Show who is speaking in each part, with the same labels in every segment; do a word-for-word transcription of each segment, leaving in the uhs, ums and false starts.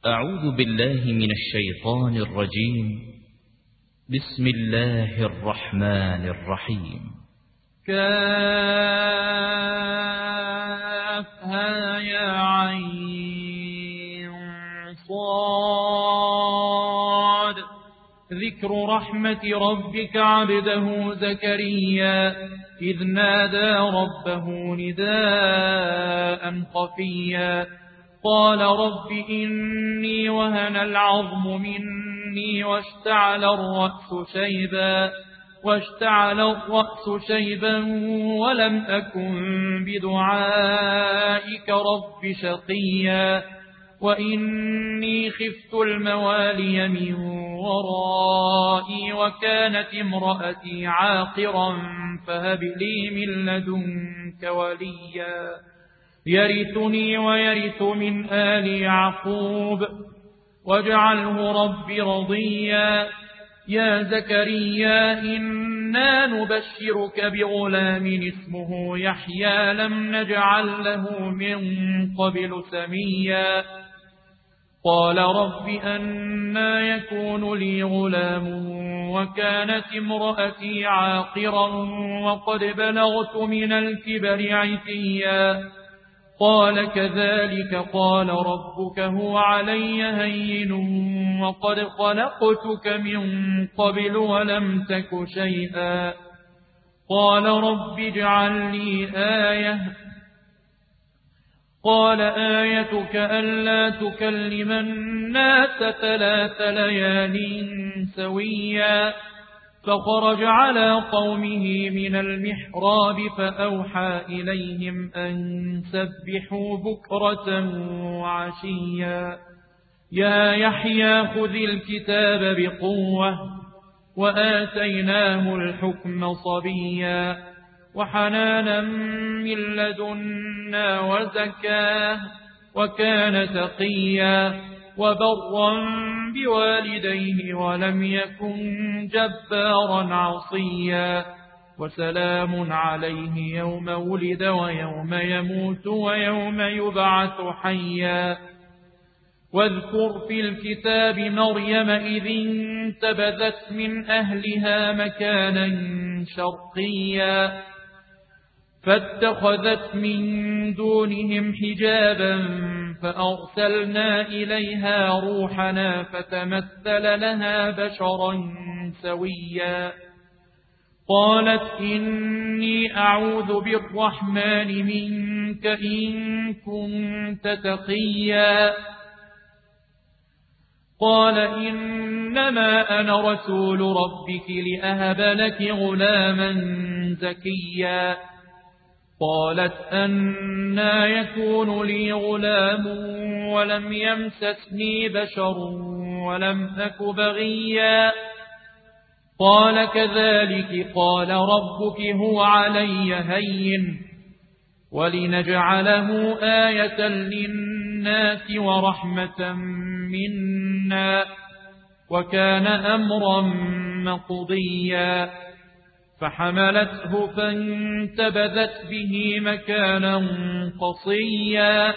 Speaker 1: أعوذ بالله من الشيطان الرجيم. بسم الله الرحمن الرحيم.
Speaker 2: كافها يا عين صاد. ذكر رحمة ربك عبده زكريا إذ نادى ربه نداء خفيا قال رب إني وهن العظم مني واشتعل الرأس شيبا واشتعل الرأس شيبا ولم أكن بدعائك رب شقيا وإني خفت الموالي من ورائي وكانت امرأتي عاقرا فهب لي من لدنك وليا يرثني ويرث من آل يعقوب واجعله رب رضيا. يا زكريا إنا نبشرك بغلام اسمه يحيى لم نجعل له من قبل سميا قال رب أنى يكون لي غلام وكانت امرأتي عاقرا وقد بلغت من الكبر عتيا قال كذلك قال ربك هو علي هين وقد خلقتك من قبل ولم تك شيئا قال رب اجعل لي آية قال آيتك ألا تكلم الناس ثلاث ليال سويا فخرج على قومه من المحراب فأوحى إليهم أن سبحوا بكرة وعشيا يا يحيى خذ الكتاب بقوة وآتيناه الحكم صبيا وحنانا من لدنا وزكاه وكان تقيا وبرا بوالديه ولم يكن جبارا عصيا وسلام عليه يوم ولد ويوم يموت ويوم يبعث حيا واذكر في الكتاب مريم إذ انتبذت من أهلها مكانا شرقيا فاتخذت من دونهم حجابا فأرسلنا إليها روحنا فتمثل لها بشرا سويا قالت إني أعوذ بالرحمن منك إن كنت تقيا قال إنما أنا رسول ربك لأهب لك غلاما زكيا قالت أنى يكون لي غلام ولم يمسسني بشر ولم أك بغيا قال كذلك قال ربك هو علي هين ولنجعله آية للناس ورحمة منا وكان أمرا مقضيا فحملته فانتبذت به مكانا قصيا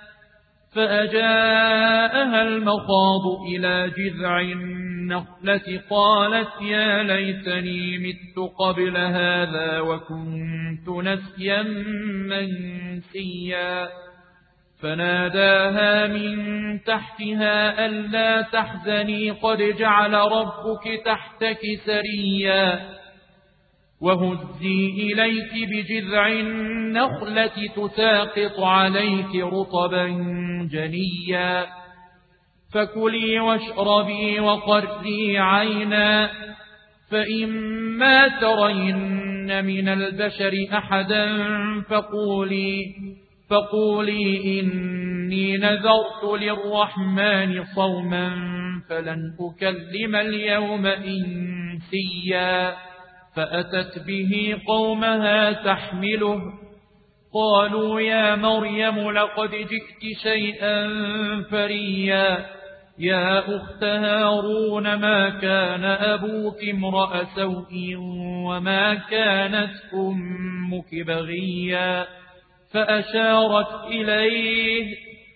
Speaker 2: فأجاءها المخاض إلى جذع النخلة قالت يا ليتني مت قبل هذا وكنت نسيا منسيا فناداها من تحتها ألا تحزني قد جعل ربك تحتك سريا وهزي إليك بجذع النخلة تساقط عليك رطبا جنيا فكلي واشربي وقري عينا فإما ترين من البشر أحدا فقولي فقولي إني نذرت للرحمن صوما فلن أكلم اليوم إنسيا فأتت به قومها تحمله قالوا يا مريم لقد جئت شيئا فريا يا أخت هارون ما كان أبوك امرأ سوء وما كانت أمك بغيا فأشارت إليه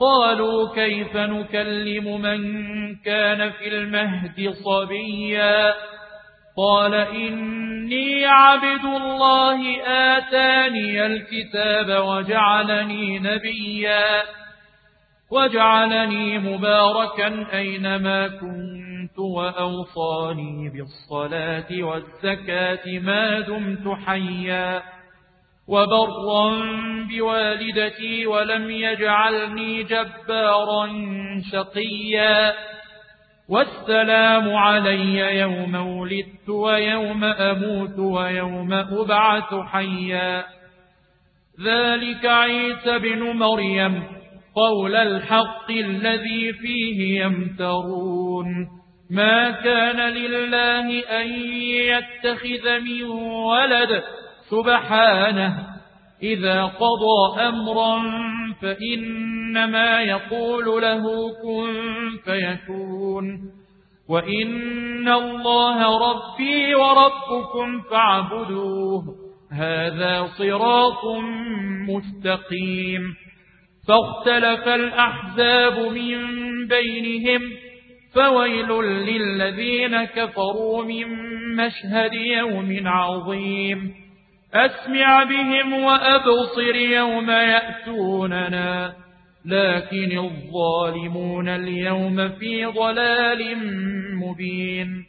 Speaker 2: قالوا كيف نكلم من كان في المهد صبيا قال إني عبد الله آتاني الكتاب وجعلني نبيا وجعلني مباركا أينما كنت وأوصاني بالصلاة والزكاة ما دمت حيا وبرا بوالدتي ولم يجعلني جبارا شقيا والسلام علي يوم ولدت ويوم أموت ويوم أبعث حيا ذلك عيسى بن مريم قول الحق الذي فيه يمترون ما كان لله أن يتخذ من ولد سبحانه إذا قضى أمرا فإنما يقول له كن فيكون وإن الله ربي وربكم فاعبدوه هذا صراط مستقيم فاختلف الأحزاب من بينهم فويل للذين كفروا من مشهد يوم عظيم أسمع بهم وأبصر يوم يأتوننا لكن الظالمون اليوم في ضلال مبين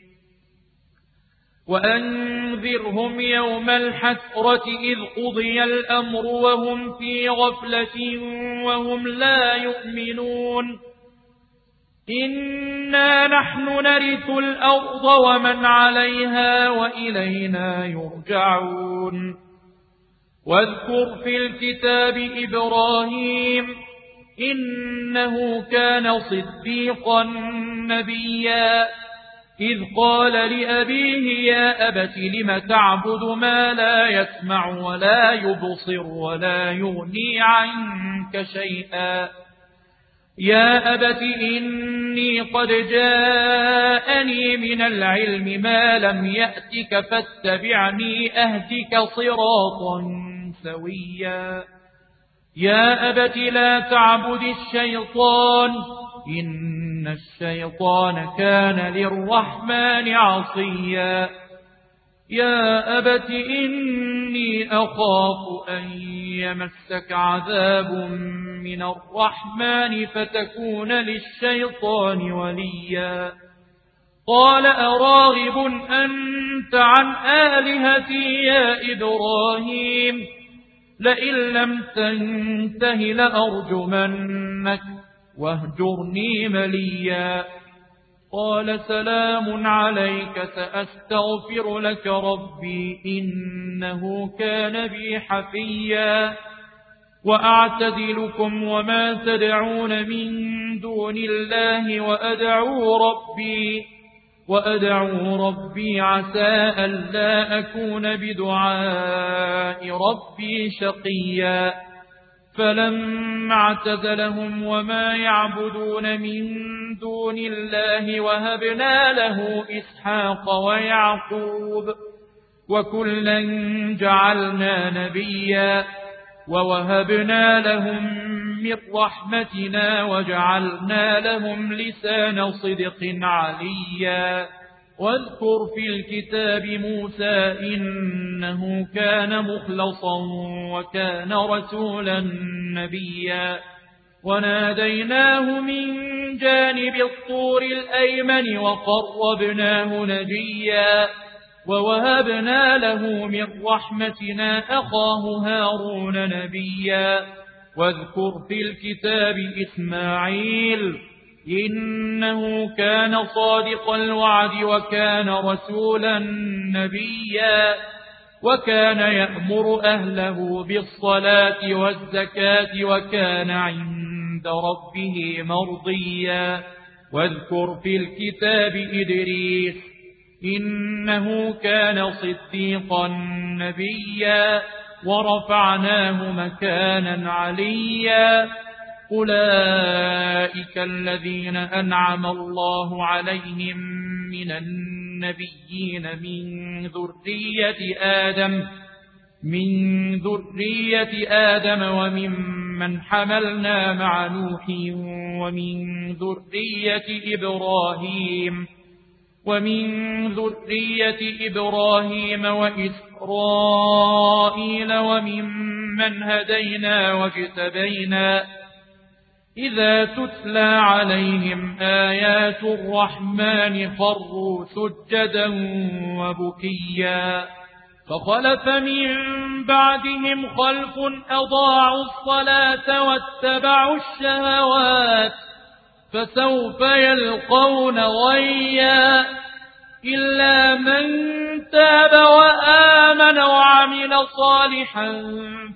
Speaker 2: وأنذرهم يوم الحسرة إذ قضي الأمر وهم في غفلة وهم لا يؤمنون إنا نحن نرث الأرض ومن عليها وإلينا يرجعون واذكر في الكتاب إبراهيم إنه كان صديقا نبيا إذ قال لأبيه يا أبت لم تعبد ما لا يسمع ولا يبصر ولا يغني عنك شيئا يا أبت إني قد جاءني من العلم ما لم يأتك فاتبعني أهدك صراطا سويا يا أبت لا تعبد الشيطان إن الشيطان كان للرحمن عصيا يا أبت إني أخاف أن يمسك عذاب من الرحمن فتكون للشيطان وليا قال أراغب أنت عن آلهتي يا إبراهيم لئن لم تنته لأرجمنك واهجرني مليا قال سلام عليك سأستغفر لك ربي إنه كان بي حفيا وأعتزلكم وما تدعون من دون الله وأدعو ربي وأدعو ربي عسى ألا أكون بدعاء ربي شقيا فلما اعتزلهم وما يعبدون من دون الله وهبنا له إسحاق ويعقوب وكلا جعلنا نبيا ووهبنا لهم من رحمتنا وجعلنا لهم لسان صدق عليا واذكر في الكتاب موسى إنه كان مخلصا وكان رسولا نبيا وناديناه من جانب الطور الأيمن وقربناه نجيا ووهبنا له من رحمتنا أخاه هارون نبيا واذكر في الكتاب إسماعيل إنه كان صادق الوعد وكان رسولا نبيا وكان يأمر أهله بالصلاة والزكاة وكان عند ربه مرضيا واذكر في الكتاب إدريس إنه كان صديقا نبيا ورفعناه مكانا عليا أولئك الذين أنعم الله عليهم من النبيين من ذرية آدم من ذرية آدم وممن ممن حملنا مع نوح ومن ذرية إبراهيم ومن ذرية إبراهيم وإسرائيل وممن هدينا واجتبينا إذا تتلى عليهم آيات الرحمن خروا سجدا وبكيا فخلف من بعدهم خلف أضاعوا الصلاة واتبعوا الشهوات فسوف يلقون غيا إلا من تاب وآمن وعمل صالحا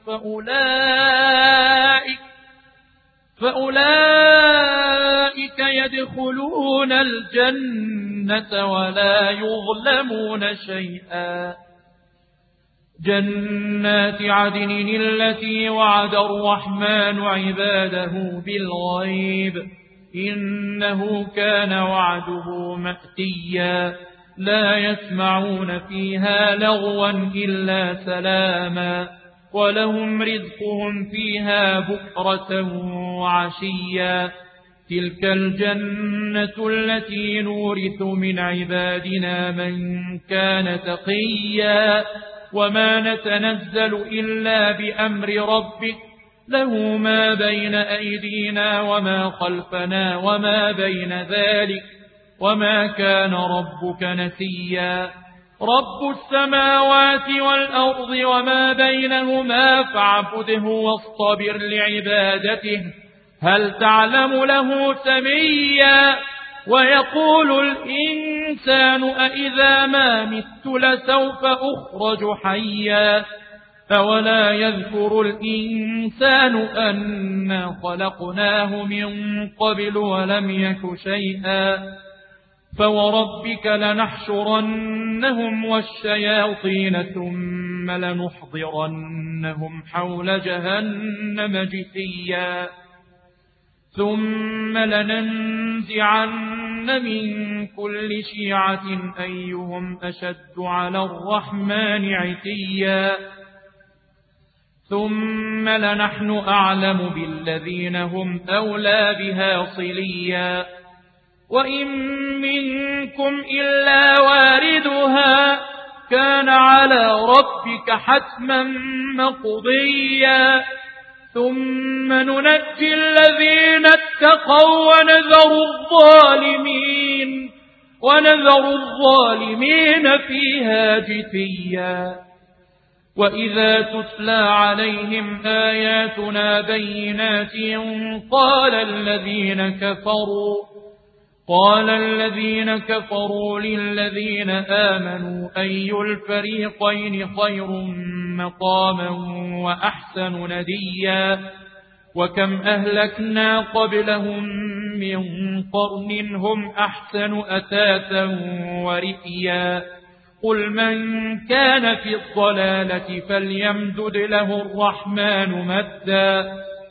Speaker 2: فأولئك فأولئك يدخلون الجنة ولا يظلمون شيئا جنات عدن التي وعد الرحمن عباده بالغيب إنه كان وعده مأتيا لا يسمعون فيها لغوا إلا سلاما ولهم رزقهم فيها بكرة وعشيا تلك الجنة التي نورث من عبادنا من كان تقيا وما نتنزل إلا بأمر ربك له ما بين أيدينا وما خلفنا وما بين ذلك وما كان ربك نسيا رب السماوات والأرض وما بينهما فاعبده واصطبر لعبادته هل تعلم له سميا ويقول الإنسان أإذا ما مت لسوف أخرج حيا أولا يذكر الإنسان أنا خلقناه من قبل ولم يك شيئا فوربك لنحشرنهم والشياطين ثم لنحضرنهم حول جهنم جثيا ثم لننزعن من كل شيعة أيهم أشد على الرحمن عتيا ثم لنحن أعلم بالذين هم أولى بها صليا وإن منكم إلا واردها كان على ربك حتما مقضيا ثم ننجي الذين اتقوا ونذر الظالمين ونذر الظالمين فيها جثيا وإذا تتلى عليهم آياتنا بينات قال الذين كفروا قال الذين كفروا للذين آمنوا أي الفريقين خير مقاما وأحسن نديا وكم أهلكنا قبلهم من قرن هم أحسن أثاثا ورئيا قل من كان في الضلالة فليمدد له الرحمن مدا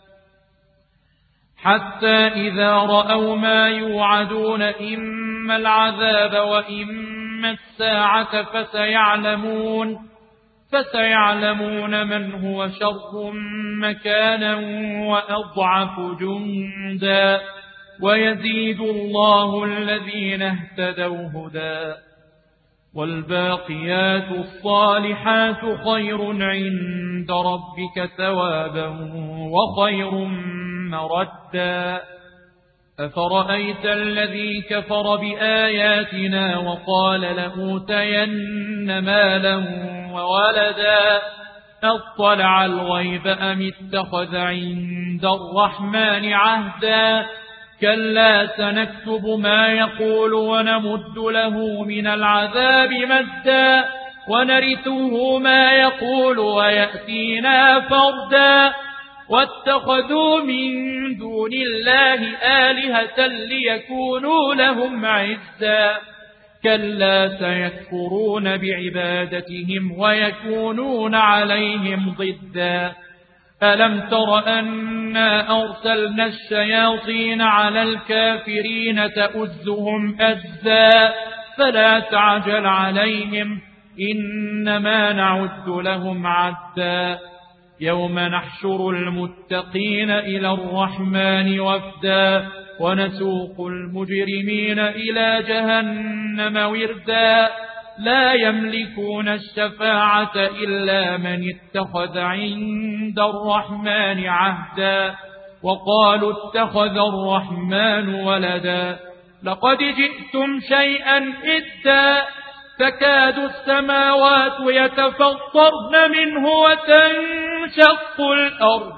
Speaker 2: حتى إذا رأوا ما يوعدون إما العذاب وإما الساعة فسيعلمون فسيعلمون من هو شر مكانا وأضعف جندا ويزيد الله الذين اهتدوا هدى والباقيات الصالحات خير عند ربك ثوابا وخير مردا أفرأيت الذي كفر بآياتنا وقال لأوتين مالا وولدا أطلع الغيب أم اتخذ عند الرحمن عهدا كلا سنكتب ما يقول ونمد له من العذاب مدا ونرثه ما يقول ويأتينا فردا واتخذوا من دون الله آلهة ليكونوا لهم عزا كلا سيكفرون بعبادتهم ويكونون عليهم ضدا ألم تر أنا أرسلنا الشياطين على الكافرين تؤزهم أزا فلا تعجل عليهم إنما نعد لهم عدا يوم نحشر المتقين إلى الرحمن وفدا ونسوق المجرمين إلى جهنم وردا لا يملكون الشفاعة إلا من اتخذ عند الرحمن عهدا وقالوا اتخذ الرحمن ولدا لقد جئتم شيئا إدا تكاد السماوات يتفطرن منه وتنشق الأرض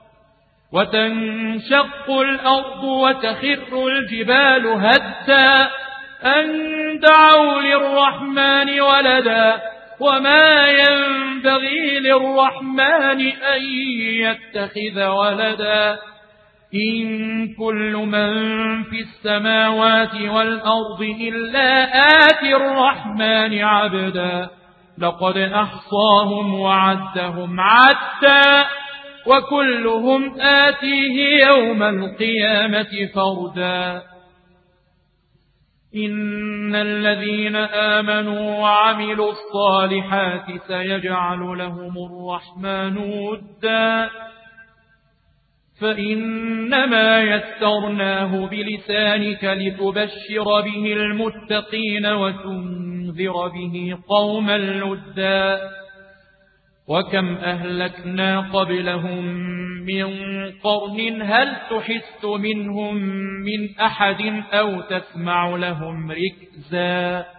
Speaker 2: وتنشق الأرض وتخر الجبال هدا أن دعوا للرحمن ولدا وما ينبغي للرحمن أن يتخذ ولدا إن كل من في السماوات والأرض إلا آتي الرحمن عبدا لقد أحصاهم وعدهم عدا وكلهم آتيه يوم القيامة فردا إن الذين آمنوا وعملوا الصالحات سيجعل لهم الرحمن ودا فإنما يسرناه بلسانك لتبشر به المتقين وتنذر به قوما لدا وكم أهلكنا قبلهم من قرن هل تحس منهم من أحد أو تسمع لهم ركزا